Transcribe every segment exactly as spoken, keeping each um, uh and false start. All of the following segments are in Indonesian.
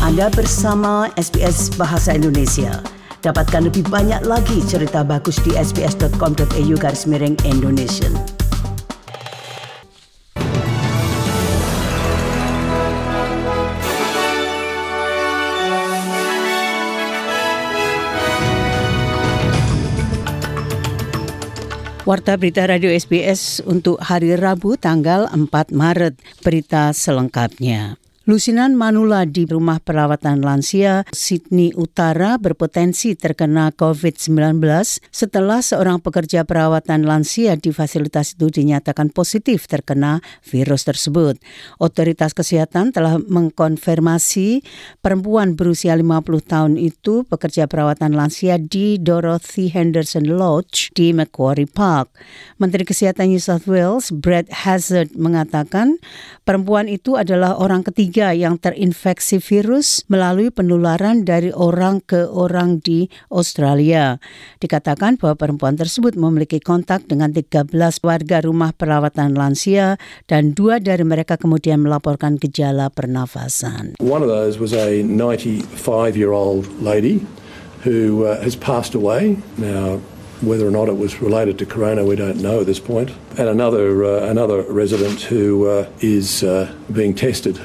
Anda bersama S B S Bahasa Indonesia. Dapatkan lebih banyak lagi cerita bagus di sbs.com.au garis miring Indonesian. Warta Berita Radio S B S untuk hari Rabu tanggal empat Maret. Berita selengkapnya. Lusinan manula di rumah perawatan lansia Sydney Utara berpotensi terkena covid sembilan belas setelah seorang pekerja perawatan lansia di fasilitas itu dinyatakan positif terkena virus tersebut. Otoritas kesehatan telah mengkonfirmasi perempuan berusia lima puluh tahun itu pekerja perawatan lansia di Dorothy Henderson Lodge di Macquarie Park. Menteri Kesehatan New South Wales Brad Hazzard mengatakan perempuan itu adalah orang ketiga yang terinfeksi virus melalui penularan dari orang ke orang di Australia. Dikatakan bahwa perempuan tersebut memiliki kontak dengan tiga belas warga rumah perawatan lansia dan dua dari mereka kemudian melaporkan gejala pernafasan. One of those was a ninety-five-year-old lady who uh, has passed away. Now, whether or not it was related to corona, we don't know at this point. And another uh, another resident who uh, is uh, being tested.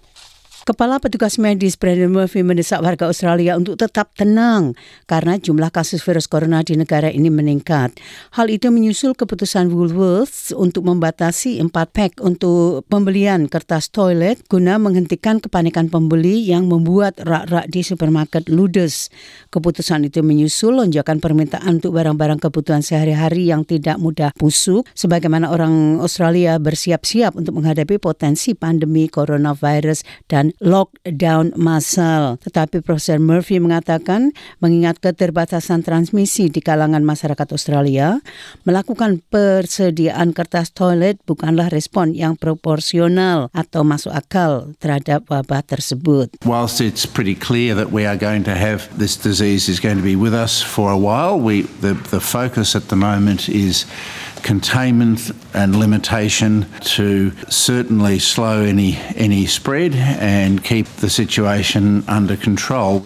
Kepala Petugas Medis Brendan Murphy mendesak warga Australia untuk tetap tenang karena jumlah kasus virus corona di negara ini meningkat. Hal itu menyusul keputusan Woolworths untuk membatasi empat pack untuk pembelian kertas toilet guna menghentikan kepanikan pembeli yang membuat rak-rak di supermarket ludes. Keputusan itu menyusul lonjakan permintaan untuk barang-barang kebutuhan sehari-hari yang tidak mudah busuk, sebagaimana orang Australia bersiap-siap untuk menghadapi potensi pandemi coronavirus dan lockdown massal. Tetapi Profesor Murphy mengatakan mengingat keterbatasan transmisi di kalangan masyarakat Australia, melakukan persediaan kertas toilet bukanlah respon yang proporsional atau masuk akal terhadap wabah tersebut. Whilst it's pretty clear that we are going to have this disease is going to be with us for a while, we the, the focus at the moment is containment and limitation to certainly slow any any spread and keep the situation under control.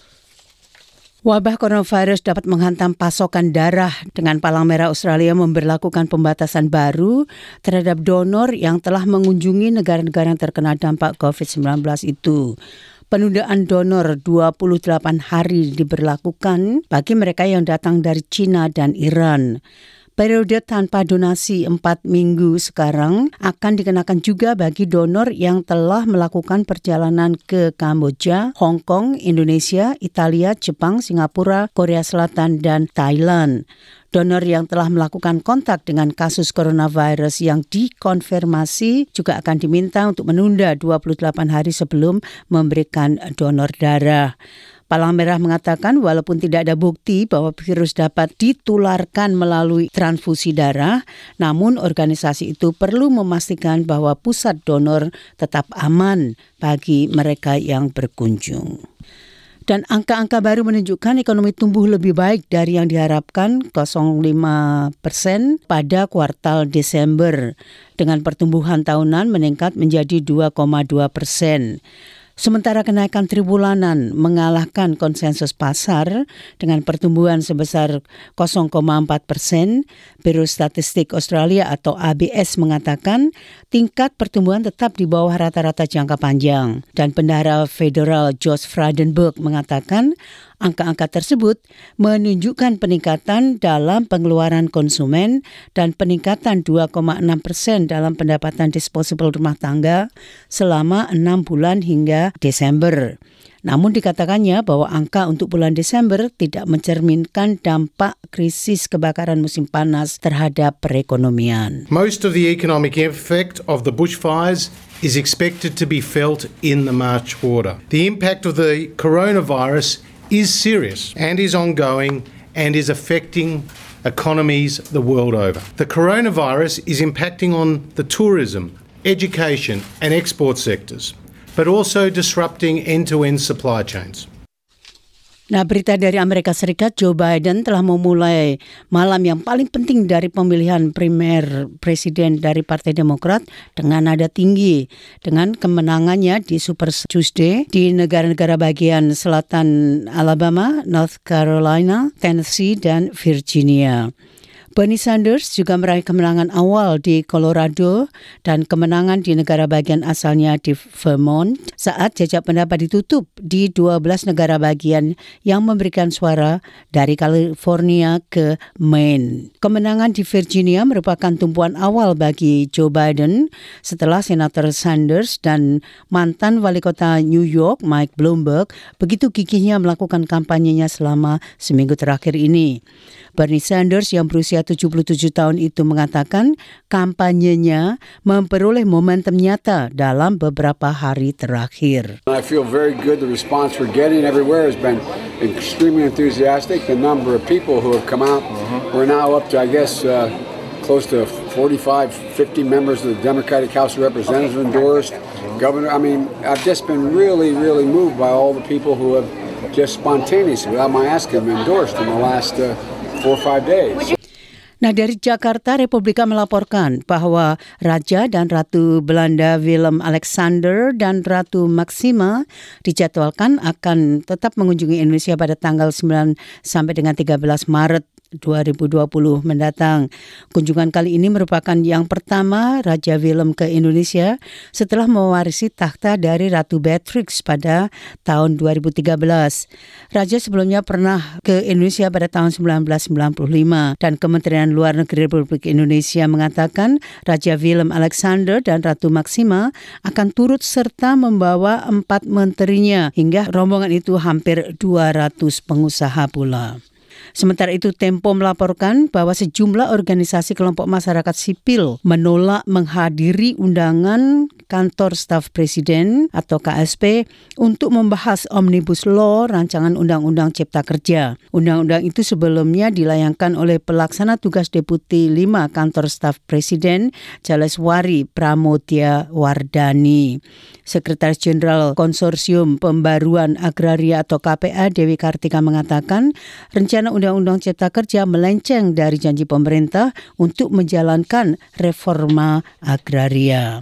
Wabah coronavirus dapat menghantam pasokan darah dengan Palang Merah Australia memberlakukan pembatasan baru terhadap donor yang telah mengunjungi negara-negara yang terkena dampak covid sembilan belas itu. Penundaan donor dua puluh delapan hari diberlakukan bagi mereka yang datang dari China dan Iran. Periode tanpa donasi empat minggu sekarang akan dikenakan juga bagi donor yang telah melakukan perjalanan ke Kamboja, Hong Kong, Indonesia, Italia, Jepang, Singapura, Korea Selatan, dan Thailand. Donor yang telah melakukan kontak dengan kasus coronavirus yang dikonfirmasi juga akan diminta untuk menunda dua puluh delapan hari sebelum memberikan donor darah. Palang Merah mengatakan walaupun tidak ada bukti bahwa virus dapat ditularkan melalui transfusi darah, namun organisasi itu perlu memastikan bahwa pusat donor tetap aman bagi mereka yang berkunjung. Dan angka-angka baru menunjukkan ekonomi tumbuh lebih baik dari yang diharapkan nol koma lima persen pada kuartal Desember, dengan pertumbuhan tahunan meningkat menjadi dua koma dua persen. Sementara kenaikan tribulanan mengalahkan konsensus pasar dengan pertumbuhan sebesar nol koma empat persen, Biro Statistik Australia atau A B S mengatakan tingkat pertumbuhan tetap di bawah rata-rata jangka panjang. Dan Bendahara Federal Josh Frydenberg mengatakan angka-angka tersebut menunjukkan peningkatan dalam pengeluaran konsumen dan peningkatan dua koma enam persen dalam pendapatan disposable rumah tangga selama enam bulan hingga Desember. Namun dikatakannya bahwa angka untuk bulan Desember tidak mencerminkan dampak krisis kebakaran musim panas terhadap perekonomian. Most of the economic effect of the bushfires is expected to be felt in the March quarter. The impact of the coronavirus is serious and is ongoing and is affecting economies the world over. The coronavirus is impacting on the tourism, education and export sectors, but also disrupting end-to-end supply chains. Nah, berita dari Amerika Serikat, Joe Biden telah memulai malam yang paling penting dari pemilihan primer presiden dari Partai Demokrat dengan nada tinggi dengan kemenangannya di Super Tuesday di negara-negara bagian selatan Alabama, North Carolina, Tennessee, dan Virginia. Bernie Sanders juga meraih kemenangan awal di Colorado dan kemenangan di negara bagian asalnya di Vermont saat jajak pendapat ditutup di dua belas negara bagian yang memberikan suara dari California ke Maine. Kemenangan di Virginia merupakan tumpuan awal bagi Joe Biden setelah Senator Sanders dan mantan wali kota New York Mike Bloomberg begitu gigihnya melakukan kampanyenya selama seminggu terakhir ini. Bernie Sanders yang berusia tujuh puluh tujuh tahun itu mengatakan kampanyenya memperoleh momentum nyata dalam beberapa hari terakhir. I feel very good. The response we're getting everywhere has been extremely enthusiastic. The number of people who have come out, we're now up to, I guess, uh, close to forty-five, fifty members of the Democratic House of Representatives endorsed. Governor, I mean, I've just been really, really moved by all the people who have just spontaneously, without my asking them, endorsed in the last uh, four or five days. Nah, dari Jakarta, Republika melaporkan bahwa Raja dan Ratu Belanda Willem Alexander dan Ratu Maxima dijadwalkan akan tetap mengunjungi Indonesia pada tanggal sembilan sampai dengan tiga belas Maret dua ribu dua puluh mendatang. Kunjungan kali ini merupakan yang pertama Raja Willem ke Indonesia setelah mewarisi takhta dari Ratu Beatrix pada tahun dua ribu tiga belas. Raja sebelumnya pernah ke Indonesia pada tahun sembilan belas sembilan puluh lima dan Kementerian Luar Negeri Republik Indonesia mengatakan Raja Willem Alexander dan Ratu Maxima akan turut serta membawa empat menterinya hingga rombongan itu hampir dua ratus pengusaha pula. Sementara itu, Tempo melaporkan bahwa sejumlah organisasi kelompok masyarakat sipil menolak menghadiri undangan Kantor Staf Presiden atau K S P untuk membahas Omnibus Law Rancangan Undang-Undang Cipta Kerja. Undang-undang itu sebelumnya dilayangkan oleh Pelaksana Tugas Deputi lima Kantor Staf Presiden Jaleswari Pramodya Wardani. Sekretaris Jenderal Konsorsium Pembaruan Agraria atau K P A Dewi Kartika mengatakan rencana Undang-Undang Cipta Kerja melenceng dari janji pemerintah untuk menjalankan reforma agraria.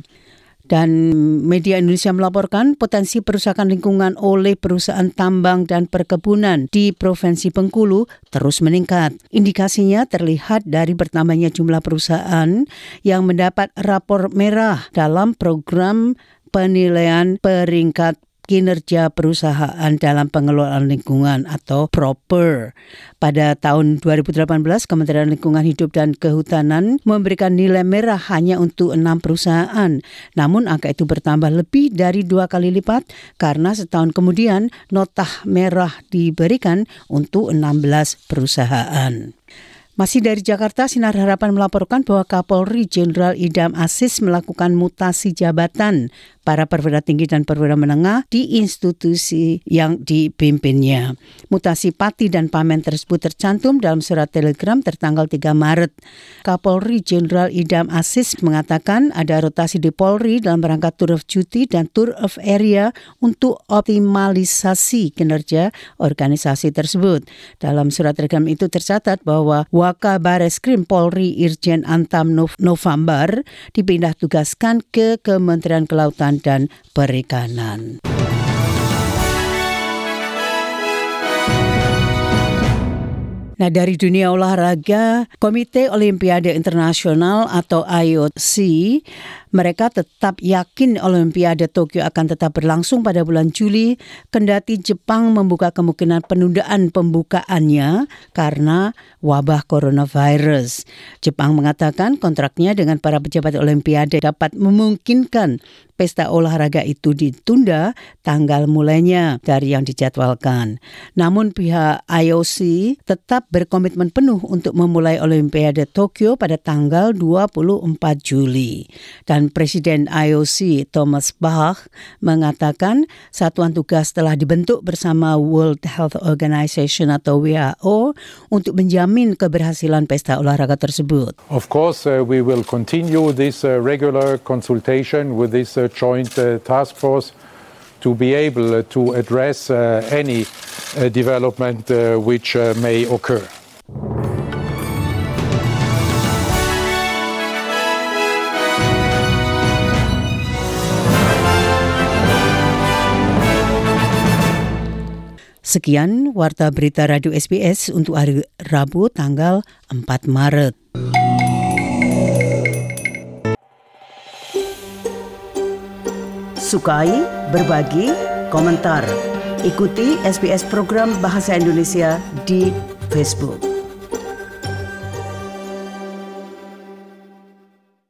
Dan media Indonesia melaporkan potensi perusakan lingkungan oleh perusahaan tambang dan perkebunan di Provinsi Bengkulu terus meningkat. Indikasinya terlihat dari bertambahnya jumlah perusahaan yang mendapat rapor merah dalam program penilaian peringkat kinerja perusahaan dalam pengelolaan lingkungan atau PROPER. Pada tahun dua ribu delapan belas, Kementerian Lingkungan Hidup dan Kehutanan memberikan nilai merah hanya untuk enam perusahaan. Namun angka itu bertambah lebih dari dua kali lipat karena setahun kemudian nota merah diberikan untuk enam belas perusahaan. Masih dari Jakarta, Sinar Harapan melaporkan bahwa Kapolri Jenderal Idam Aziz melakukan mutasi jabatan para perwira tinggi dan perwira menengah di institusi yang dipimpinnya. Mutasi Pati dan Pamen tersebut tercantum dalam surat telegram tertanggal tiga Maret. Kapolri Jenderal Idam Aziz mengatakan ada rotasi di Polri dalam rangka tour of duty dan tour of area untuk optimalisasi kinerja organisasi tersebut. Dalam surat telegram itu tercatat bahwa Wakabareskrim Polri Irjen Antam November dipindah tugaskan ke Kementerian Kelautan dan Perikanan. Nah, dari dunia olahraga, Komite Olimpiade Internasional atau I O C, mereka tetap yakin Olimpiade Tokyo akan tetap berlangsung pada bulan Juli, kendati Jepang membuka kemungkinan penundaan pembukaannya karena wabah coronavirus. Jepang mengatakan kontraknya dengan para pejabat Olimpiade dapat memungkinkan pesta olahraga itu ditunda tanggal mulainya dari yang dijadwalkan. Namun pihak I O C tetap berkomitmen penuh untuk memulai Olimpiade Tokyo pada tanggal dua puluh empat Juli. Dan Presiden I O C Thomas Bach mengatakan satuan tugas telah dibentuk bersama World Health Organization atau W H O untuk menjamin keberhasilan pesta olahraga tersebut. Of course, uh, we will continue this uh, regular consultation with this uh, joint uh, task force to be able uh, to address uh, any uh, development uh, which uh, may occur. Sekian Warta Berita Radio S B S untuk hari Rabu tanggal empat Maret. Sukai, berbagi, komentar. Ikuti S B S program Bahasa Indonesia di Facebook.